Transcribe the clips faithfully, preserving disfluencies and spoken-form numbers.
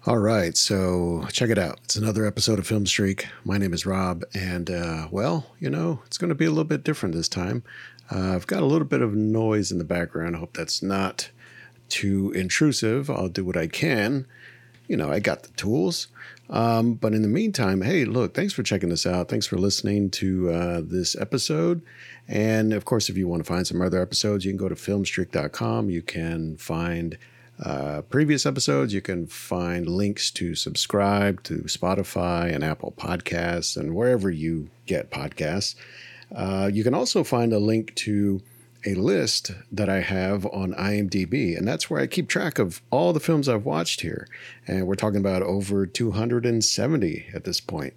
All right, so check it out. It's another episode of Film Streak. My name is Rob, and uh, well, you know, it's going to be a little bit different this time. Uh, I've got a little bit of noise in the background. I hope that's not too intrusive. I'll do what I can. You know, I got the tools. Um, but in the meantime, hey, look, thanks for checking this out. Thanks for listening to uh, this episode. And of course, if you want to find some other episodes, you can go to filmstreak dot com. You can find uh, previous episodes. You can find links to subscribe to Spotify and Apple Podcasts and wherever you get podcasts. Uh, you can also find a link to a list that I have on IMDb, and that's where I keep track of all the films I've watched here. And we're talking about over two hundred seventy at this point,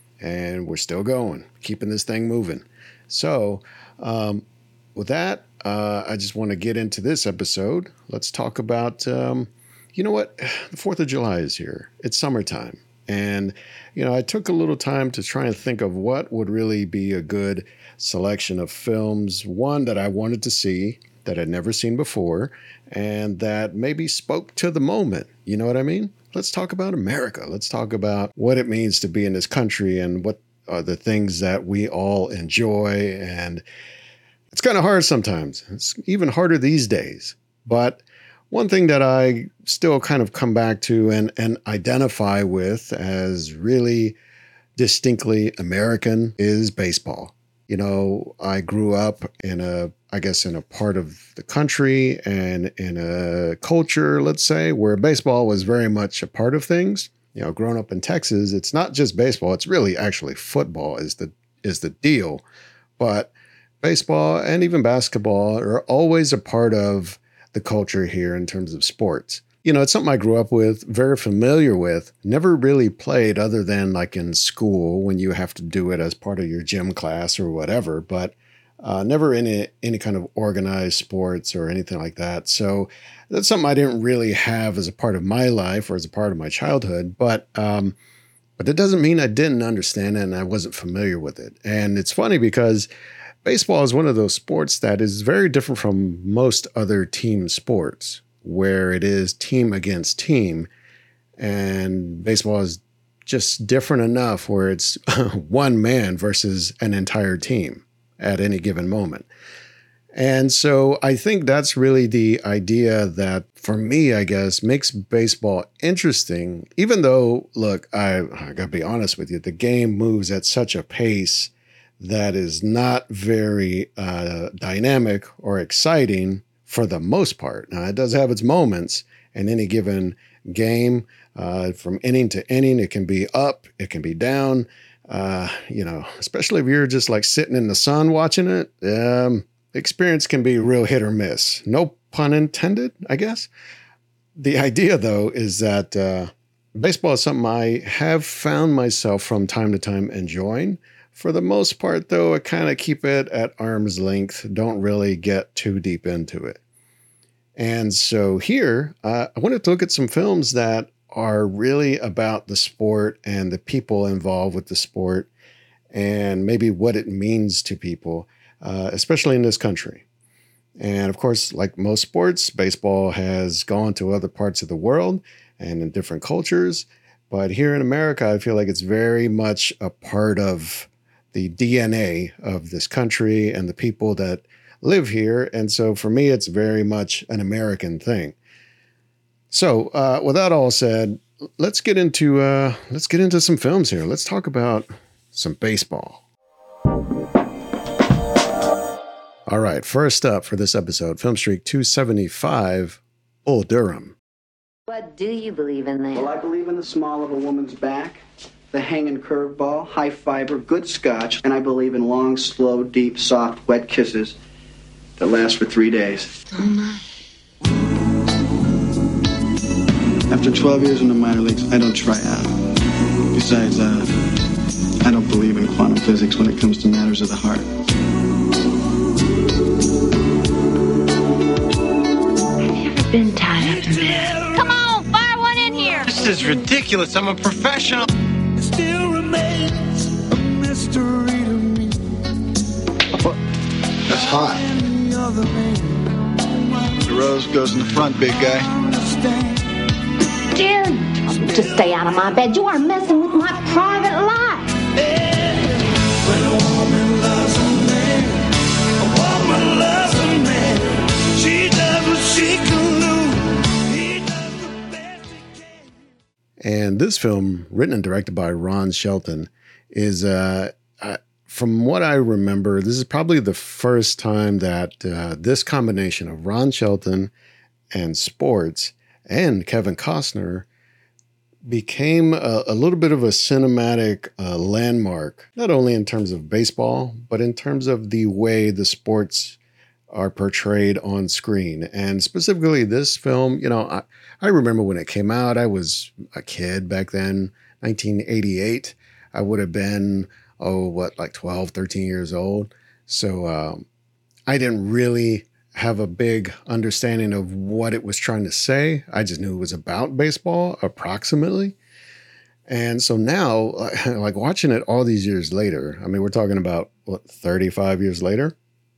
and we're still going, keeping this thing moving. So um, with that, uh, I just want to get into this episode. Let's talk about, um, you know what? The fourth of July is here. It's summertime. And, you know, I took a little time to try and think of what would really be a good selection of films. One that I wanted to see that I'd never seen before and that maybe spoke to the moment. You know what I mean? Let's talk about America. Let's talk about what it means to be in this country and what are the things that we all enjoy. And it's kind of hard sometimes. It's even harder these days. But one thing that I still kind of come back to and, and identify with as really distinctly American is baseball. You know, I grew up in a, I guess, in a part of the country and in a culture, let's say, where baseball was very much a part of things. You know, growing up in Texas, it's not just baseball. It's really actually football is the is the deal. But baseball and even basketball are always a part of the culture here in terms of sports. You know, it's something I grew up with, very familiar with, never really played other than like in school when you have to do it as part of your gym class or whatever, but uh, never in any, any kind of organized sports or anything like that. So that's something I didn't really have as a part of my life or as a part of my childhood, but um, but it doesn't mean I didn't understand it and I wasn't familiar with it. And it's funny because baseball is one of those sports that is very different from most other team sports, where it is team against team. And baseball is just different enough where it's one man versus an entire team at any given moment. And so I think that's really the idea that, for me, I guess, makes baseball interesting, even though, look, I, I got to be honest with you, the game moves at such a pace that is not very uh, dynamic or exciting for the most part. Now, it does have its moments in any given game. Uh, from inning to inning, it can be up, it can be down. Uh, you know, especially if you're just like sitting in the sun watching it, um, the experience can be real hit or miss. No pun intended, I guess. The idea, though, is that uh, baseball is something I have found myself from time to time enjoying. For the most part, though, I kind of keep it at arm's length, don't really get too deep into it. And so here, uh, I wanted to look at some films that are really about the sport and the people involved with the sport and maybe what it means to people, uh, especially in this country. And of course, like most sports, baseball has gone to other parts of the world and in different cultures. But here in America, I feel like it's very much a part of the D N A of this country and the people that live here. And so for me, it's very much an American thing. So uh, with that all said, let's get into uh, let's get into some films here. Let's talk about some baseball. All right, first up for this episode, Film Streak two seventy-five, Bull Durham. What do you believe in then? Well, I believe in the small of a woman's back, the hanging curveball, high fiber, good scotch, and I believe in long, slow, deep, soft, wet kisses that last for three days. Oh, my. After twelve years in the minor leagues, I don't try out. Besides, uh, I don't believe in quantum physics when it comes to matters of the heart. Have you ever been tied up in bed? Come on, fire one in here. This is ridiculous. I'm a professional. It still remains a mystery to me. That's hot. The rose goes in the front, big guy. Jim! to stay out of my bed. You are messing with my private life. When a woman loves a man, a woman loves a man. She does what she can do. He does the best he can. And this film, written and directed by Ron Shelton, is, uh, uh, from what I remember, this is probably the first time that uh, this combination of Ron Shelton and sports and Kevin Costner became a, a little bit of a cinematic uh, landmark, not only in terms of baseball, but in terms of the way the sports are portrayed on screen. And specifically this film, you know, I, I remember when it came out, I was a kid back then, nineteen eighty-eight. I would have been, oh, what, like twelve, thirteen years old. So um, I didn't really have a big understanding of what it was trying to say. I just knew it was about baseball, approximately. And so now, like watching it all these years later, I mean, we're talking about, what, thirty-five years later?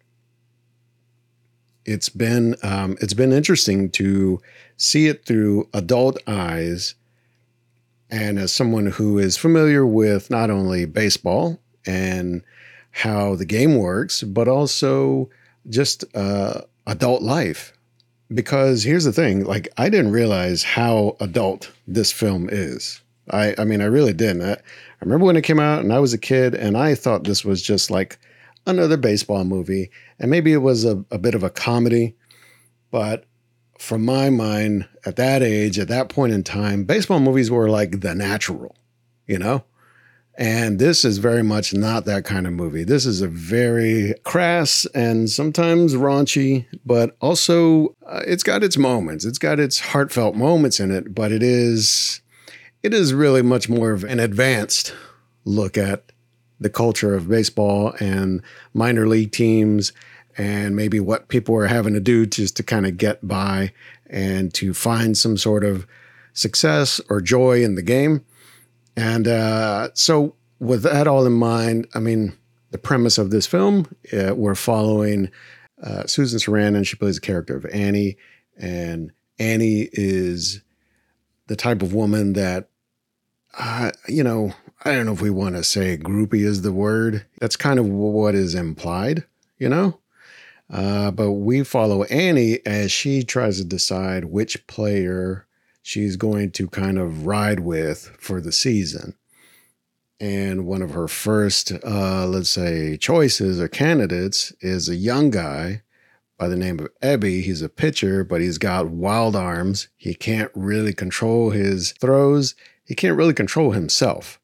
It's been um, it's been interesting to see it through adult eyes, and as someone who is familiar with not only baseball and how the game works, but also just uh, adult life. Because here's the thing, like, I didn't realize how adult this film is. I, I mean, I really didn't. I, I remember when it came out and I was a kid and I thought this was just like another baseball movie. And maybe it was a, a bit of a comedy. But from my mind, at that age, at that point in time, baseball movies were like The Natural, you know? And this is very much not that kind of movie. This is a very crass and sometimes raunchy, but also uh, it's got its moments. It's got its heartfelt moments in it, but it is it is really much more of an advanced look at the culture of baseball and minor league teams and maybe what people are having to do just to kind of get by and to find some sort of success or joy in the game. And uh, so with that all in mind, I mean, the premise of this film, uh, we're following uh, Susan Sarandon. She plays the character of Annie. And Annie is the type of woman that, uh, you know, I don't know if we want to say groupie is the word. That's kind of what is implied, you know? Uh, but we follow Annie as she tries to decide which player she's going to kind of ride with for the season. And one of her first, uh, let's say, choices or candidates is a young guy by the name of Ebby. He's a pitcher, but he's got wild arms. He can't really control his throws. He can't really control himself.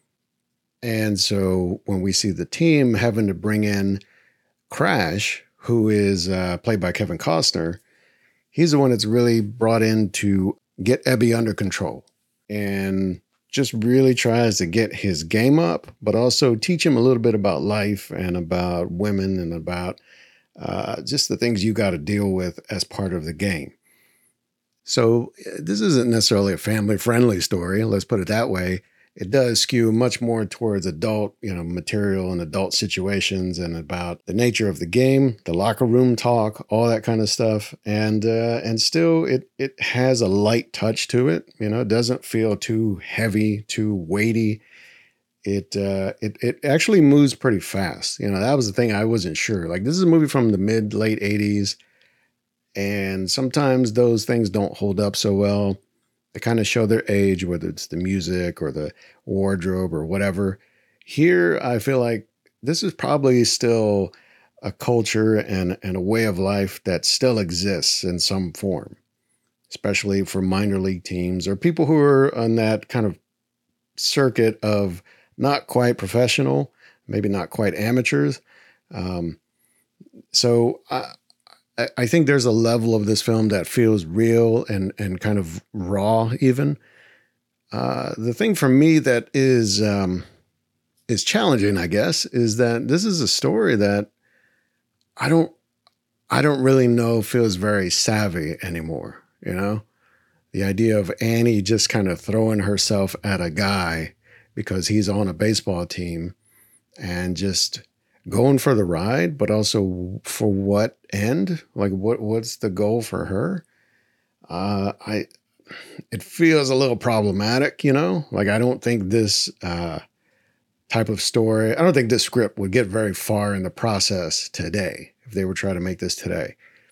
And so when we see the team having to bring in Crash, who is uh, played by Kevin Costner, he's the one that's really brought in to get Ebby under control and just really tries to get his game up, but also teach him a little bit about life and about women and about uh, just the things you got to deal with as part of the game. So this isn't necessarily a family-friendly story, let's put it that way. It does skew much more towards adult, you know, material and adult situations and about the nature of the game, the locker room talk, all that kind of stuff. And uh, and still, it it has a light touch to it. You know, it doesn't feel too heavy, too weighty. It uh, it it actually moves pretty fast. You know, that was the thing I wasn't sure. Like, this is a movie from the mid late eighties, and sometimes those things don't hold up so well. They kind of show their age, whether it's the music or the wardrobe or whatever. Here, I feel like this is probably still a culture and, and a way of life that still exists in some form, especially for minor league teams or people who are on that kind of circuit of not quite professional, maybe not quite amateurs. Um, so I, I think there's a level of this film that feels real and, and kind of raw even. Uh, the thing for me that is um, is challenging, I guess, is that this is a story that I don't I don't really know feels very savvy anymore, you know? The idea of Annie just kind of throwing herself at a guy because he's on a baseball team and just going for the ride, but also for what end? Like, what what's the goal for her? Uh, I it feels a little problematic, you know? Like, I don't think this uh, type of story, I don't think this script would get very far in the process today if they were trying to make this today.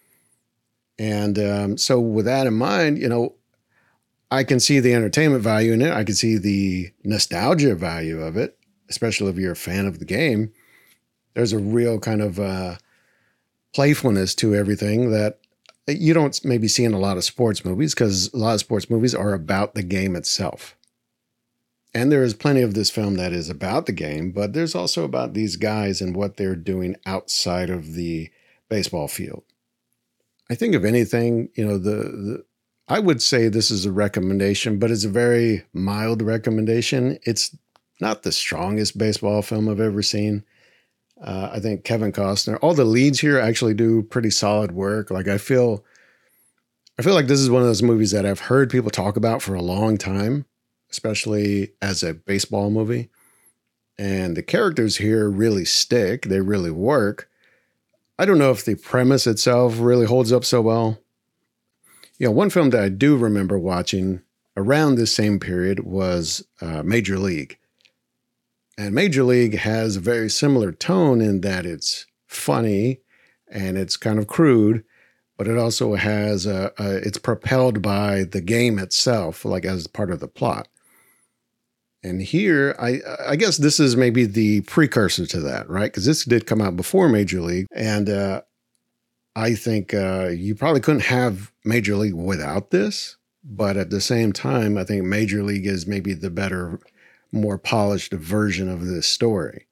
And um, so with that in mind, you know, I can see the entertainment value in it. I can see the nostalgia value of it, especially if you're a fan of the game. There's a real kind of uh, playfulness to everything that you don't maybe see in a lot of sports movies, because a lot of sports movies are about the game itself. And there is plenty of this film that is about the game, but there's also about these guys and what they're doing outside of the baseball field. I think if anything, you know, the, the I would say this is a recommendation, but it's a very mild recommendation. It's not the strongest baseball film I've ever seen. Uh, I think Kevin Costner, all the leads here actually do pretty solid work. Like I feel, I feel like this is one of those movies that I've heard people talk about for a long time, especially as a baseball movie. And the characters here really stick. They really work. I don't know if the premise itself really holds up so well. You know, one film that I do remember watching around this same period was uh, Major League. And Major League has a very similar tone in that it's funny and it's kind of crude, but it also has a, a it's propelled by the game itself, like as part of the plot. And here, I I guess this is maybe the precursor to that, right? Because this did come out before Major League, and uh, I think uh, you probably couldn't have Major League without this. But at the same time, I think Major League is maybe the better, more polished version of this story.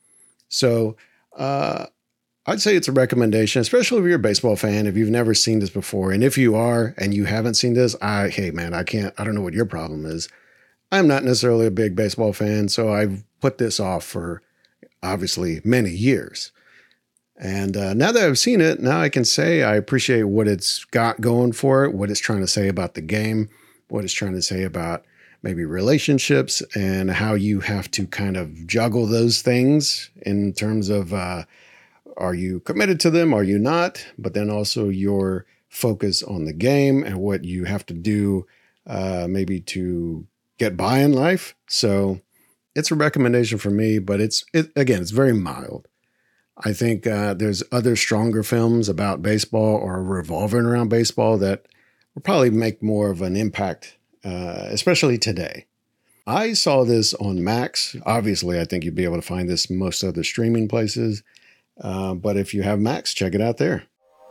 So uh, I'd say it's a recommendation, especially if you're a baseball fan, if you've never seen this before. And if you are and you haven't seen this, I hey, man, I can't, I don't know what your problem is. I'm not necessarily a big baseball fan, so I've put this off for obviously many years. And uh, now that I've seen it, now I can say I appreciate what it's got going for it, what it's trying to say about the game, what it's trying to say about maybe relationships and how you have to kind of juggle those things in terms of uh, are you committed to them, are you not? But then also your focus on the game and what you have to do uh, maybe to get by in life. So it's a recommendation for me, but it's, it, again, it's very mild. I think uh, there's other stronger films about baseball or revolving around baseball that will probably make more of an impact, uh, especially today. I saw this on Max. Obviously, I think you'd be able to find this in most other streaming places. Uh, but if you have Max, check it out there.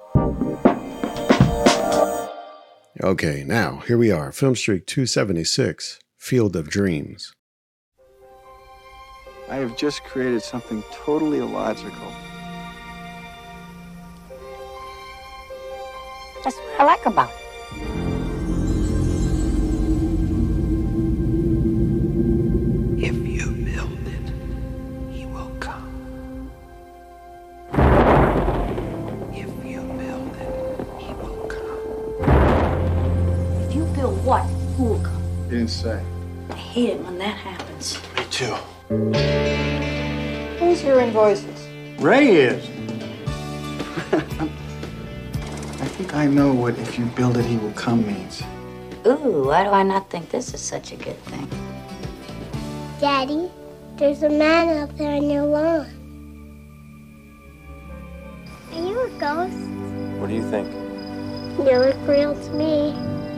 Okay, now here we are. Film Streak two seventy-six. Field of Dreams. I have just created something totally illogical. That's what I like about it. If you build it, he will come. If you build it, he will come. If you build what, who will come? You didn't say. I hate it when that happens. Me too. Who's hearing voices? Ray is. I think I know what "if you build it, he will come" means. Ooh, why do I not think this is such a good thing? Daddy, there's a man out there on your lawn. Are you a ghost? What do you think? You look real to me.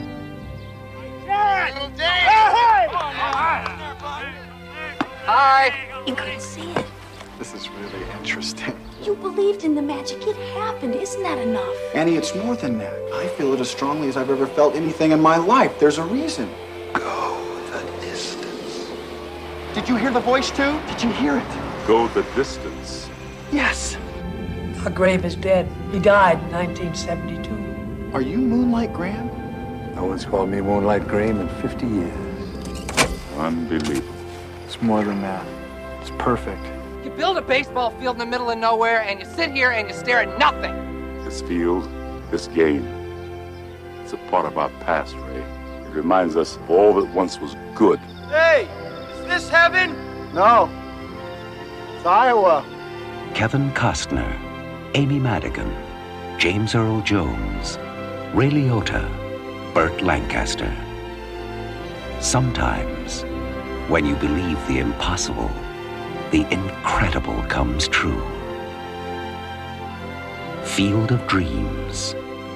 Hi. You couldn't see it. This is really interesting. You believed in the magic. It happened. Isn't that enough? Annie, it's more than that. I feel it as strongly as I've ever felt anything in my life. There's a reason. Go the distance. Did you hear the voice too? Did you hear it? Go the distance. Yes. Doc Grave is dead. He died in nineteen seventy-two. Are you Moonlight Graham? No one's called me Moonlight Graham in fifty years. Unbelievable. It's more than that. It's perfect. You build a baseball field in the middle of nowhere, and you sit here and you stare at nothing. This field, this game, it's a part of our past, Ray. It reminds us of all that once was good. Hey, is this heaven? No. It's Iowa. Kevin Costner, Amy Madigan, James Earl Jones, Ray Liotta, Burt Lancaster. Sometimes, when you believe the impossible, the incredible comes true. Field of Dreams.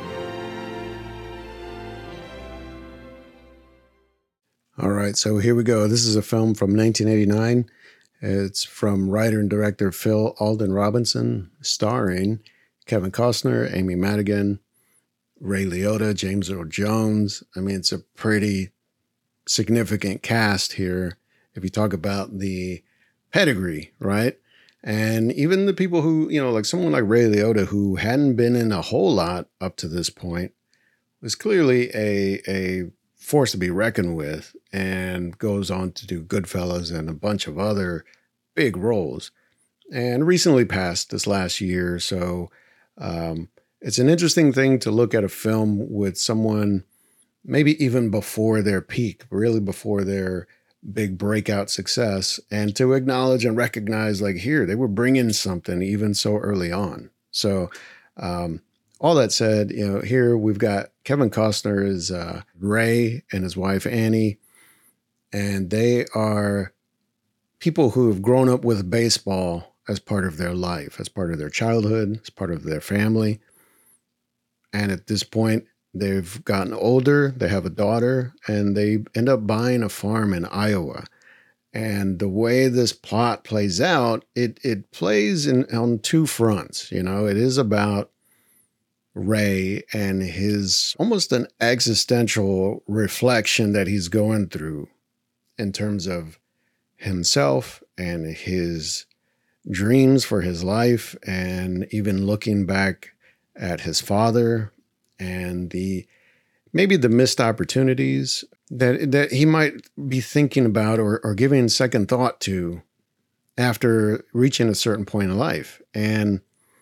All right, so here we go. This is a film from nineteen eighty-nine. It's from writer and director Phil Alden Robinson, starring Kevin Costner, Amy Madigan, Ray Liotta, James Earl Jones. I mean, it's a pretty significant cast here if you talk about the pedigree, right? And even the people who, you know, like someone like Ray Liotta, who hadn't been in a whole lot up to this point, was clearly a, a force to be reckoned with, and goes on to do Goodfellas and a bunch of other big roles, and recently passed this last year. So um, it's an interesting thing to look at a film with someone maybe even before their peak, really before their big breakout success, and to acknowledge and recognize, like, here, they were bringing something even so early on. So um, all that said, you know, here we've got Kevin Costner as uh, Ray and his wife Annie, and they are people who have grown up with baseball as part of their life, as part of their childhood, as part of their family. And at this point, they've gotten older, they have a daughter, and they end up buying a farm in Iowa. And the way this plot plays out, it it plays in on two fronts. You know, it is about Ray and his almost an existential reflection that he's going through in terms of himself and his dreams for his life, and even looking back at his father and the maybe the missed opportunities that that he might be thinking about or, or giving second thought to after reaching a certain point in life. And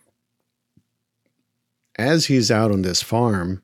as he's out on this farm,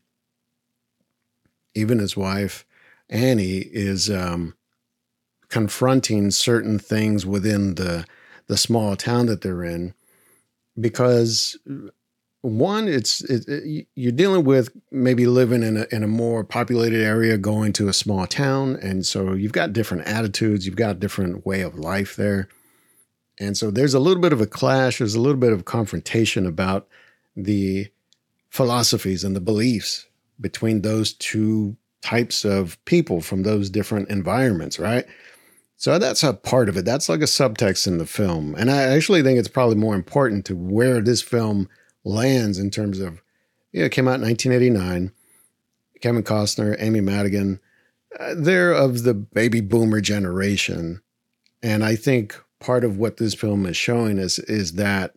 even his wife, Annie, is um, confronting certain things within the, the small town that they're in, because one, it's it, it, you're dealing with maybe living in a in a more populated area, going to a small town, and so you've got different attitudes, you've got a different way of life there, and so there's a little bit of a clash, there's a little bit of confrontation about the philosophies and the beliefs between those two types of people from those different environments, right? So that's a part of it. That's like a subtext in the film, and I actually think it's probably more important to where this film lands in terms of, you know, it came out in nineteen eighty-nine. Kevin Costner, Amy Madigan, uh, they're of the baby boomer generation. And I think part of what this film is showing is, is that,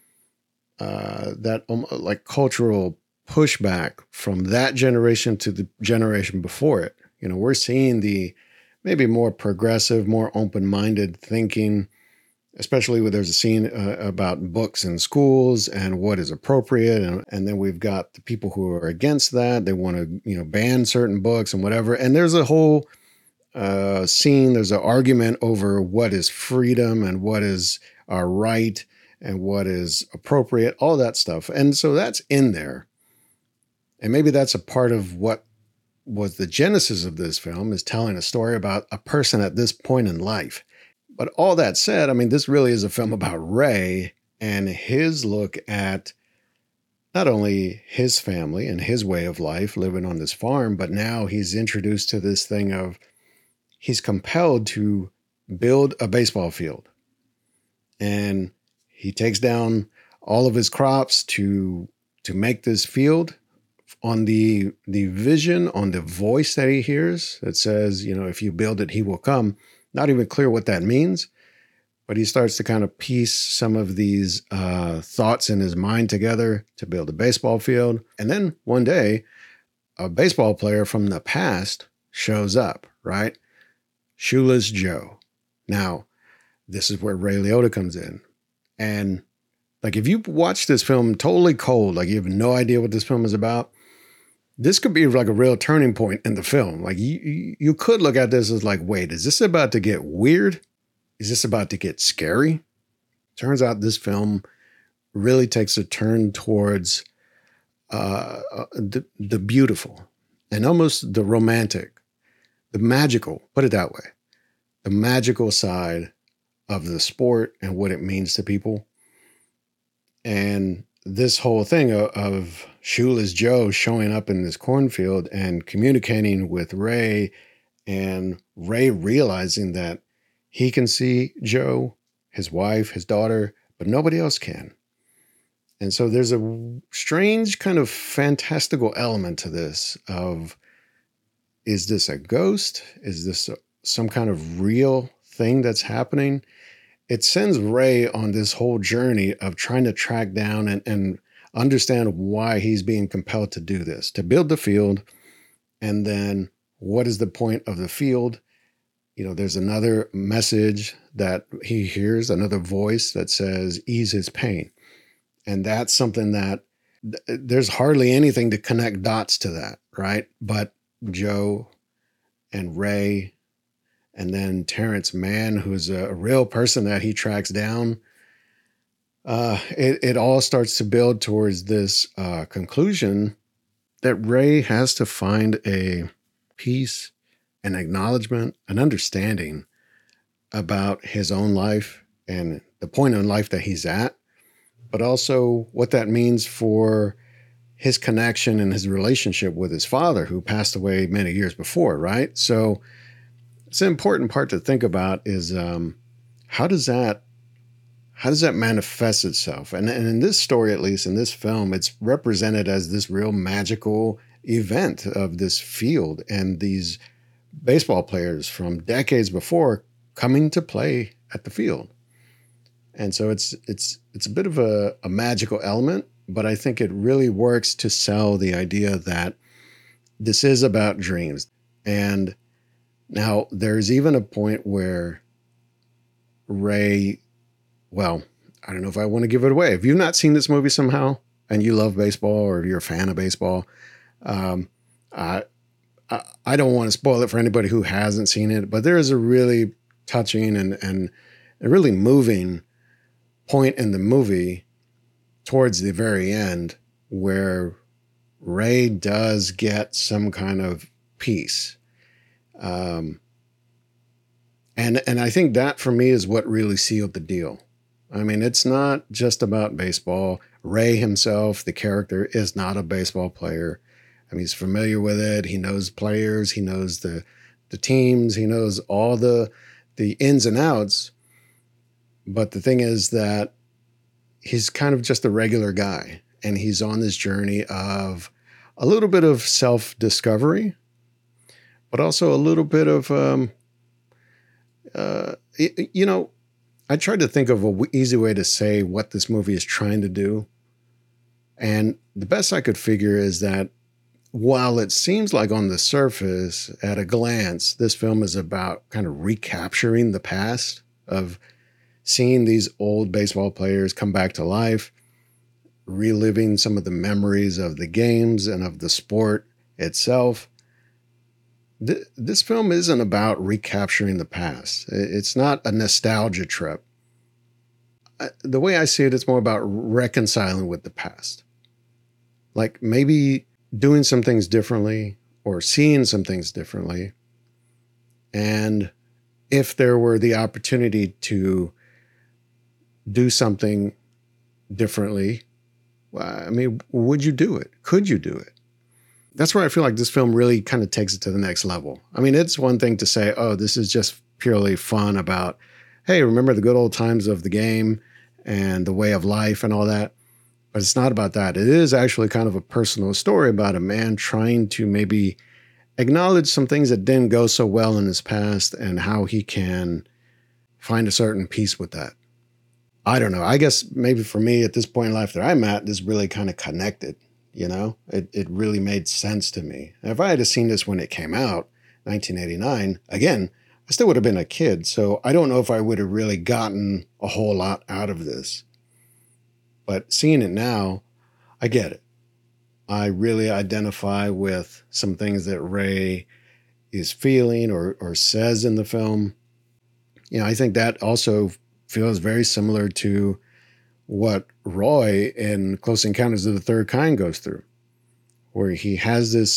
uh, that um, like cultural pushback from that generation to the generation before it. You know, we're seeing the maybe more progressive, more open-minded thinking, especially when there's a scene uh, about books in schools and what is appropriate. And, and then we've got the people who are against that. They want to, you know, ban certain books and whatever. And there's a whole uh, scene, there's an argument over what is freedom and what is our right and what is appropriate, all that stuff. And so that's in there. And maybe that's a part of what was the genesis of this film, is telling a story about a person at this point in life. But all that said, I mean, this really is a film about Ray and his look at not only his family and his way of life living on this farm, but now he's introduced to this thing of he's compelled to build a baseball field. And he takes down all of his crops to, to make this field on the, the vision, on the voice that he hears that says, you know, if you build it, he will come. Not even clear what that means, but he starts to kind of piece some of these uh, thoughts in his mind together to build a baseball field. And then one day, a baseball player from the past shows up, right? Shoeless Joe. Now, this is where Ray Liotta comes in. And like, if you watch this film totally cold, like you have no idea what this film is about, this could be like a real turning point in the film. Like you, you could look at this as like, wait, is this about to get weird? Is this about to get scary? Turns out this film really takes a turn towards uh, the, the beautiful and almost the romantic. the magical, put it that way, the magical side of the sport and what it means to people. And this whole thing of, of Shoeless Joe showing up in this cornfield and communicating with Ray, and Ray realizing that he can see Joe, his wife, his daughter, but nobody else can. And so there's a strange kind of fantastical element to this of, is this a ghost? Is this a, some kind of real thing that's happening? It sends Ray on this whole journey of trying to track down and, and understand why he's being compelled to do this, to build the field. And then what is the point of the field? You know, there's another message that he hears, another voice that says, ease his pain. And that's something that th- there's hardly anything to connect dots to that, right? But Joe and Ray, and then Terrence Mann, who's a, a real person that he tracks down, uh, it, it all starts to build towards this uh, conclusion that Ray has to find a peace, an acknowledgement, an understanding about his own life and the point in life that he's at, but also what that means for his connection and his relationship with his father, who passed away many years before, right? So it's an important part to think about is um, how does that how does that manifest itself? And, and in this story, at least in this film, it's represented as this real magical event of this field and these baseball players from decades before coming to play at the field. And so it's it's it's a bit of a, a magical element, but I think it really works to sell the idea that this is about dreams. And now there's even a point where Ray, well, I don't know if I want to give it away. If you've not seen this movie somehow and you love baseball or you're a fan of baseball, um, I, I I don't want to spoil it for anybody who hasn't seen it, but there is a really touching and and a really moving point in the movie towards the very end where Ray does get some kind of peace. Um, and, and I think that for me is what really sealed the deal. I mean, it's not just about baseball. Ray himself, the character, is not a baseball player. I mean, he's familiar with it. He knows players. He knows the, the teams. He knows all the, the ins and outs. But the thing is that he's kind of just a regular guy, and he's on this journey of a little bit of self-discovery, but also a little bit of, um, uh, you know, I tried to think of an easy way to say what this movie is trying to do. And the best I could figure is that while it seems like on the surface, at a glance, this film is about kind of recapturing the past of seeing these old baseball players come back to life, reliving some of the memories of the games and of the sport itself. Th- this film isn't about recapturing the past. It's not a nostalgia trip. I, the way I see it, it's more about reconciling with the past. Like maybe doing some things differently or seeing some things differently. And if there were the opportunity to do something differently, I mean, would you do it? Could you do it? That's where I feel like this film really kind of takes it to the next level. I mean, it's one thing to say, oh, this is just purely fun about, hey, remember the good old times of the game and the way of life and all that. But it's not about that. It is actually kind of a personal story about a man trying to maybe acknowledge some things that didn't go so well in his past and how he can find a certain peace with that. I don't know. I guess maybe for me at this point in life that I'm at, this really kind of connected, you know? It it really made sense to me. And if I had seen this when it came out, nineteen eighty-nine, again, I still would have been a kid. So I don't know if I would have really gotten a whole lot out of this. But seeing it now, I get it. I really identify with some things that Ray is feeling or or says in the film. You know, I think that also feels very similar to what Roy in Close Encounters of the Third Kind goes through, where he has this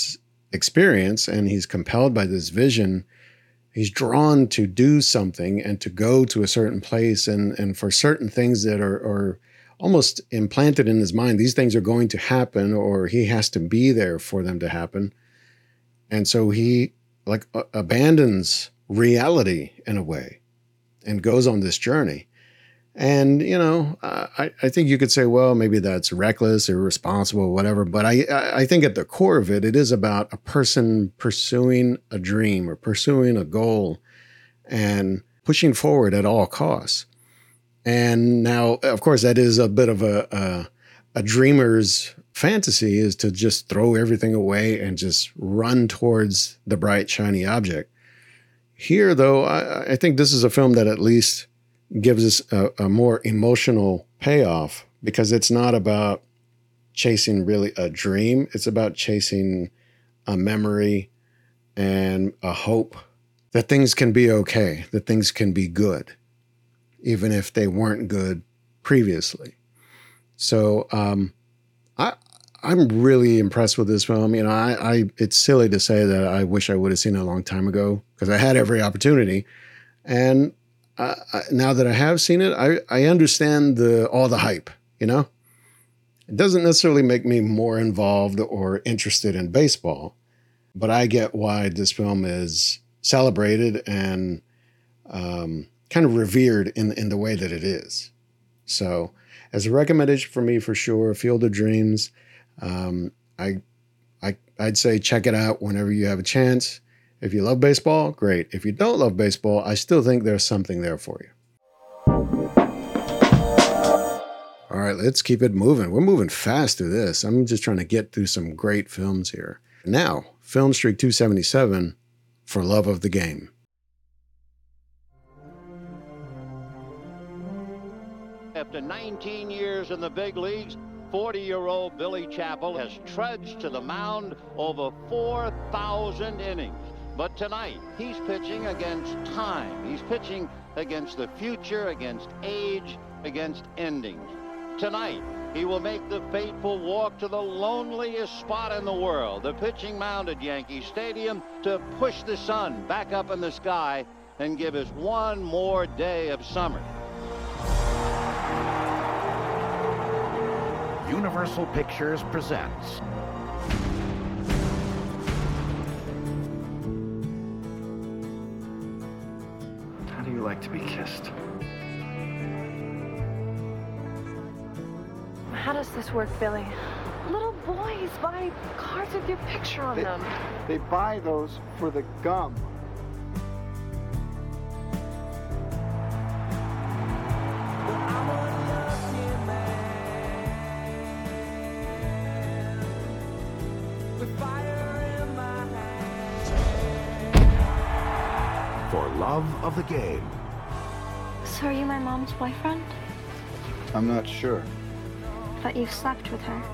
experience and he's compelled by this vision. He's drawn to do something and to go to a certain place, and, and for certain things that are, are almost implanted in his mind, these things are going to happen, or he has to be there for them to happen. And so he like uh, abandons reality in a way and goes on this journey. And, you know, uh, I, I think you could say, well, maybe that's reckless, irresponsible, whatever. But I, I think at the core of it, it is about a person pursuing a dream or pursuing a goal and pushing forward at all costs. And now, of course, that is a bit of a, a, a dreamer's fantasy, is to just throw everything away and just run towards the bright, shiny object. Here, though, I, I think this is a film that at least gives us a, a more emotional payoff, because it's not about chasing really a dream. It's about chasing a memory and a hope that things can be okay, that things can be good, even if they weren't good previously. So um, I, I'm really impressed with this film. You know, I, I it's silly to say that I wish I would have seen it a long time ago, because I had every opportunity. And Uh, now that I have seen it, I, I understand the all the hype, you know? It doesn't necessarily make me more involved or interested in baseball, but I get why this film is celebrated and um, kind of revered in, in the way that it is. So as a recommendation for me, for sure, Field of Dreams, um, I, I, I'd say check it out whenever you have a chance. If you love baseball, great. If you don't love baseball, I still think there's something there for you. All right, let's keep it moving. We're moving fast through this. I'm just trying to get through some great films here. Now, Film Streak two seventy-seven, For Love of the Game. After nineteen years in the big leagues, forty-year-old Billy Chappell has trudged to the mound over four thousand innings. But tonight, he's pitching against time. He's pitching against the future, against age, against endings. Tonight, he will make the fateful walk to the loneliest spot in the world, the pitching mound at Yankee Stadium, to push the sun back up in the sky and give us one more day of summer. Universal Pictures presents How do you like to be kissed? How does this work, Billy? Little boys buy cards with your picture on they, them. They buy those for the gum. For Love of the Game. So are you my mom's boyfriend? I'm not sure. But you've slept with her.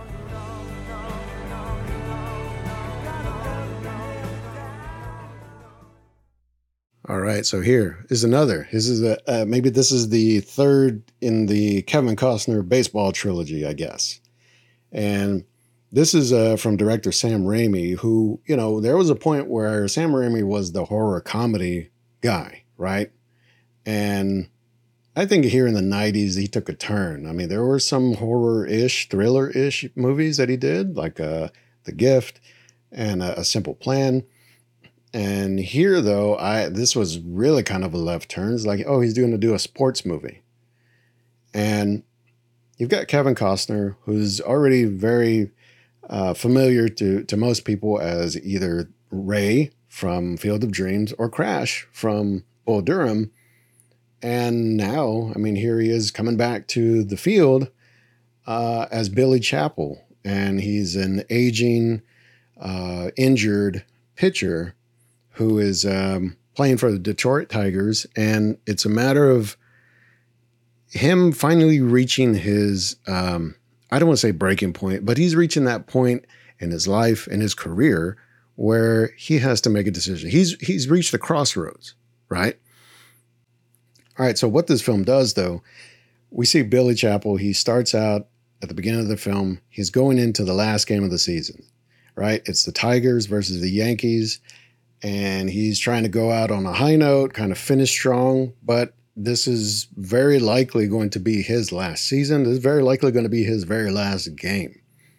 All right, so here is another. This is a uh, maybe this is the third in the Kevin Costner baseball trilogy, I guess. And this is uh, from director Sam Raimi, who, you know, there was a point where Sam Raimi was the horror comedy guy, right? And I think here in the nineties, he took a turn. I mean, there were some horror-ish, thriller-ish movies that he did, like uh, The Gift and uh, A Simple Plan. And here, though, I this was really kind of a left turn. It's like, oh, he's going to do a sports movie. And you've got Kevin Costner, who's already very uh, familiar to, to most people as either Ray from Field of Dreams or Crash from Bull Durham. And now, I mean, here he is coming back to the field uh, as Billy Chappell. And he's an aging, uh, injured pitcher who is um, playing for the Detroit Tigers. And it's a matter of him finally reaching his, um, I don't want to say breaking point, but he's reaching that point in his life, in his career, where he has to make a decision. He's he's reached the crossroads, right? All right, so what this film does, though, we see Billy Chappell. He starts out at the beginning of the film. He's going into the last game of the season. right? It's the Tigers versus the Yankees. And he's trying to go out on a high note, kind of finish strong. But this is very likely going to be his last season. This is very likely going to be his very last game.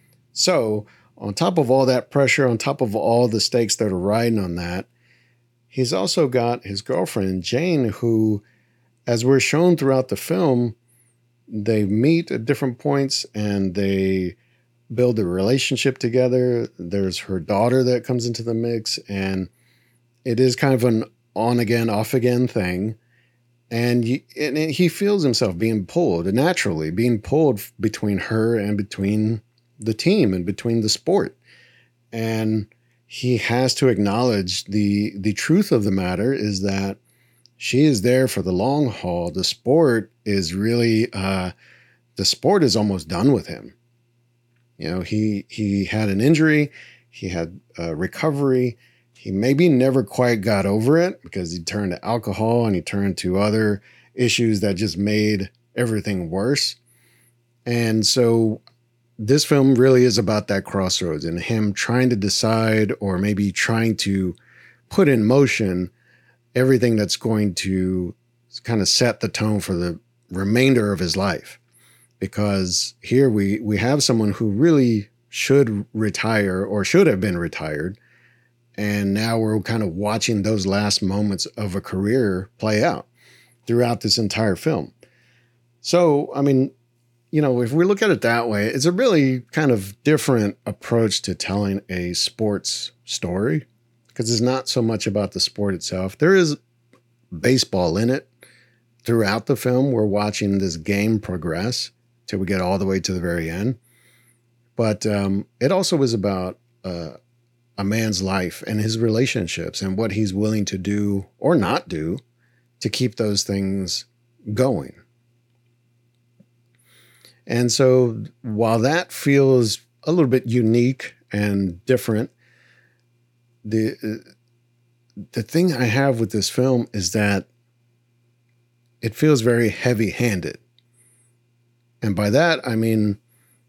So on top of all that pressure, on top of all the stakes that are riding on that, he's also got his girlfriend, Jane, who, as we're shown throughout the film, they meet at different points and they build a relationship together. There's her daughter that comes into the mix, and it is kind of an on-again, off-again thing. And, you, and he feels himself being pulled, naturally, being pulled between her and between the team and between the sport. And he has to acknowledge the the truth of the matter is that she is there for the long haul. The sport is really, uh, the sport is almost done with him. You know, he he had an injury, he had uh, recovery. He maybe never quite got over it because he turned to alcohol and he turned to other issues that just made everything worse. And so this film really is about that crossroads and him trying to decide, or maybe trying to put in motion everything that's going to kind of set the tone for the remainder of his life. Because here we, we have someone who really should retire or should have been retired. And now we're kind of watching those last moments of a career play out throughout this entire film. So, I mean, you know, if we look at it that way, it's a really kind of different approach to telling a sports story, because it's not so much about the sport itself. There is baseball in it throughout the film. We're watching this game progress till we get all the way to the very end. But um, it also is about uh, a man's life and his relationships and what he's willing to do or not do to keep those things going. And so while that feels a little bit unique and different, the the thing I have with this film is that it feels very heavy-handed. And by that, I mean,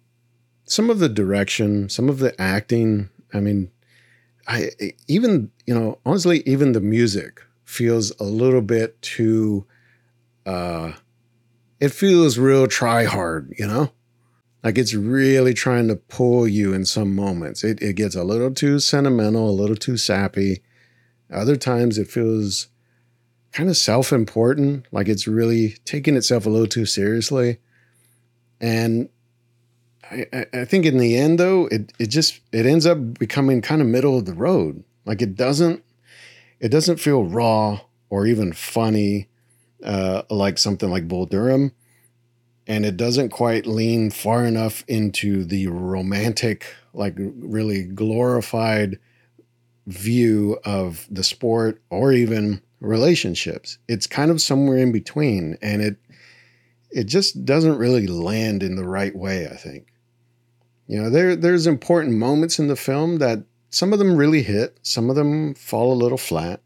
some of the direction, some of the acting, I mean, I even, you know, honestly, even the music feels a little bit too, uh, it feels real try hard, you know? Like it's really trying to pull you in some moments. It, it gets a little too sentimental, a little too sappy. Other times it feels kind of self-important, like it's really taking itself a little too seriously. And I, I think in the end, though, it it just it ends up becoming kind of middle of the road. Like it doesn't it doesn't feel raw or even funny uh, like something like Bull Durham, and it doesn't quite lean far enough into the romantic, like really glorified view of the sport or even relationships. It's kind of somewhere in between, and it it just doesn't really land in the right way, I think. You know, there there's important moments in the film that some of them really hit, some of them fall a little flat,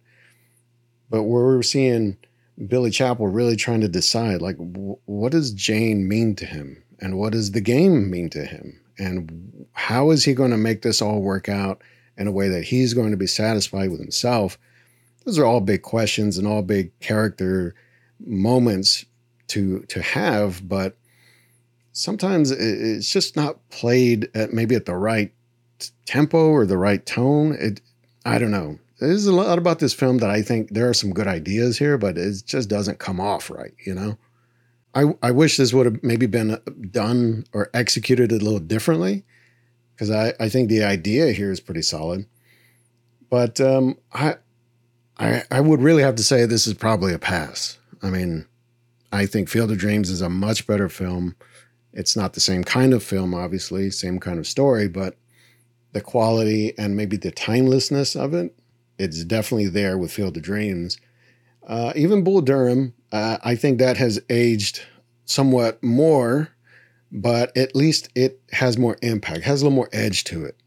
but we're seeing Billy Chapel really trying to decide, like, w- what does Jane mean to him? And what does the game mean to him? And how is he going to make this all work out in a way that he's going to be satisfied with himself? Those are all big questions and all big character moments to to have, but sometimes it's just not played at maybe at the right tempo or the right tone. It, I don't know. There's a lot about this film that I think there are some good ideas here, but it just doesn't come off right, you know? I, I wish this would have maybe been done or executed a little differently, because I, I think the idea here is pretty solid. But um, I, I I would really have to say this is probably a pass. I mean, I think Field of Dreams is a much better film. It's not the same kind of film, obviously, same kind of story, but the quality and maybe the timelessness of it, it's definitely there with Field of Dreams. Uh, even Bull Durham, uh, I think that has aged somewhat more, but at least it has more impact, has a little more edge to it.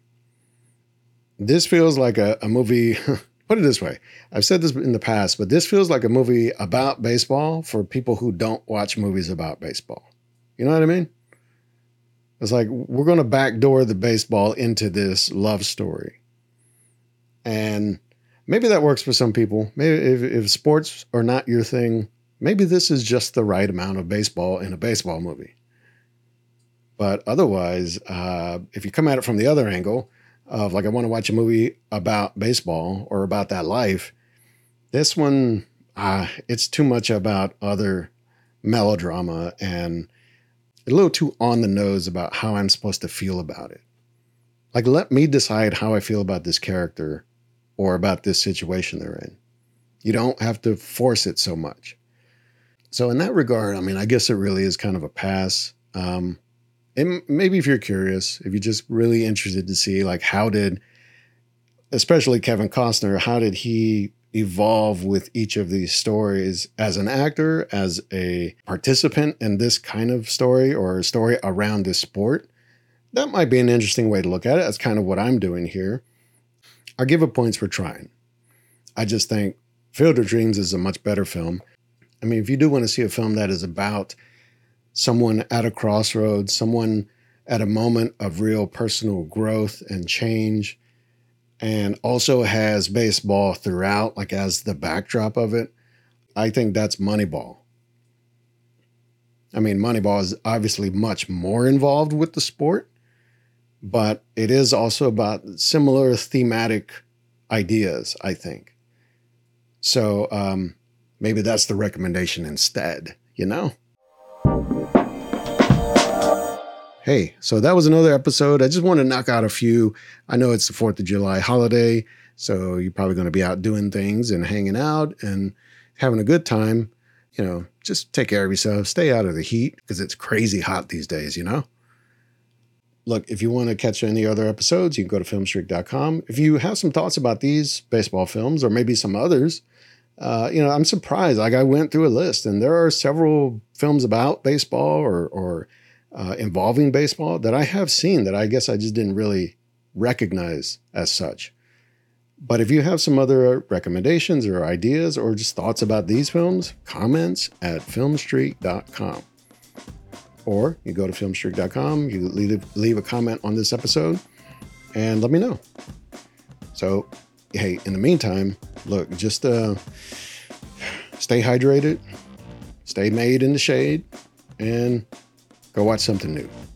This feels like a, a movie, put it this way, I've said this in the past, but this feels like a movie about baseball for people who don't watch movies about baseball. You know what I mean? It's like, we're going to backdoor the baseball into this love story. And maybe that works for some people. Maybe if, if sports are not your thing, maybe this is just the right amount of baseball in a baseball movie. But otherwise, uh, if you come at it from the other angle of like, I want to watch a movie about baseball or about that life, this one, uh, it's too much about other melodrama and a little too on the nose about how I'm supposed to feel about it. Like, let me decide how I feel about this character or about this situation they're in. You don't have to force it so much. So in that regard, I mean, I guess it really is kind of a pass. Um, and maybe if you're curious, if you're just really interested to see, like, how did, especially Kevin Costner, how did he evolve with each of these stories as an actor, as a participant in this kind of story or a story around this sport? That might be an interesting way to look at it. That's kind of what I'm doing here. I'll give it points for trying. I just think Field of Dreams is a much better film. I mean, if you do want to see a film that is about someone at a crossroads, someone at a moment of real personal growth and change, and also has baseball throughout, like as the backdrop of it, I think that's Moneyball. I mean, Moneyball is obviously much more involved with the sport, but it is also about similar thematic ideas, I think. So um, maybe that's the recommendation instead, you know? Hey, so that was another episode. I just want to knock out a few. I know it's the fourth of July holiday, so you're probably going to be out doing things and hanging out and having a good time. You know, just take care of yourself. Stay out of the heat because it's crazy hot these days, you know? Look, if you want to catch any other episodes, you can go to film streak dot com. If you have some thoughts about these baseball films or maybe some others, uh, you know, I'm surprised. Like, I went through a list and there are several films about baseball or, or uh, involving baseball that I have seen that I guess I just didn't really recognize as such. But if you have some other recommendations or ideas or just thoughts about these films, comments at film streak dot com. Or you go to film streak dot com, you leave, leave a comment on this episode, and let me know. So, hey, in the meantime, look, just uh, stay hydrated, stay made in the shade, and go watch something new.